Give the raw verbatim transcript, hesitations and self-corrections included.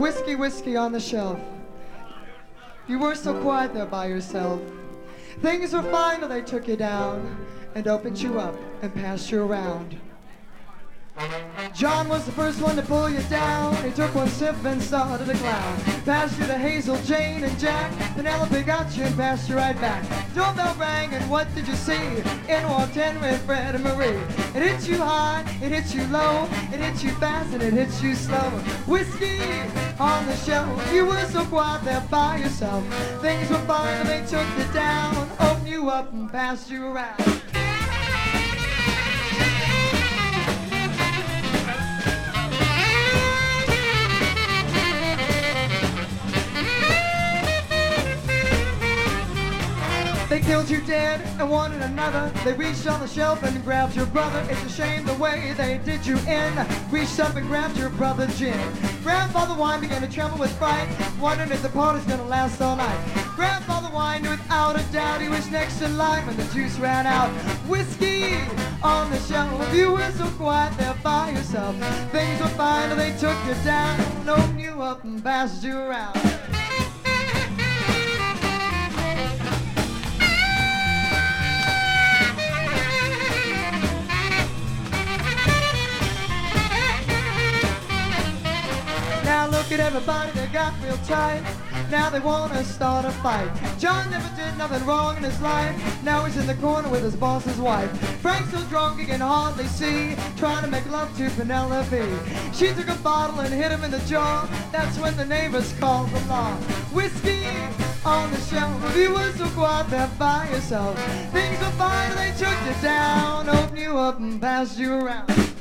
Whiskey, whiskey on the shelf. You were so quiet there by yourself. Things were fine till they took you down and opened you up and passed you around. John was the first one to pull you down. He took one sip and started to clown. Passed you to Hazel, Jane, and Jack. Penelope got you and passed you right back. Doorbell rang and what did you see? In walked Henry, Fred, and Marie. It hit you high, it hit you low, it hit you fast and it hit you slow. Whiskey on the shelf, you were so quiet there by yourself. Things were fine and they took you down, opened you up and passed you around. They killed you dead and wanted another. They reached on the shelf and grabbed your brother. It's a shame the way they did you in. Reached up and grabbed your brother Jim. Grandfather Wine began to tremble with fright, wondering if the party's gonna last all night. Grandfather Wine knew without a doubt he was next in line when the juice ran out. Whiskey on the shelf, you were so quiet there by yourself. Things were fine till they took you down, opened you up and passed you around. Now look at everybody, they got real tight. Now they wanna start a fight. John never did nothing wrong in his life. Now he's in the corner with his boss's wife. Frank's so drunk he can hardly see, trying to make love to Penelope. She took a bottle and hit him in the jaw. That's when the neighbors called the law. Whiskey on the shelf, you were so quiet there by yourself. Things were fine, they took you down, opened you up and passed you around.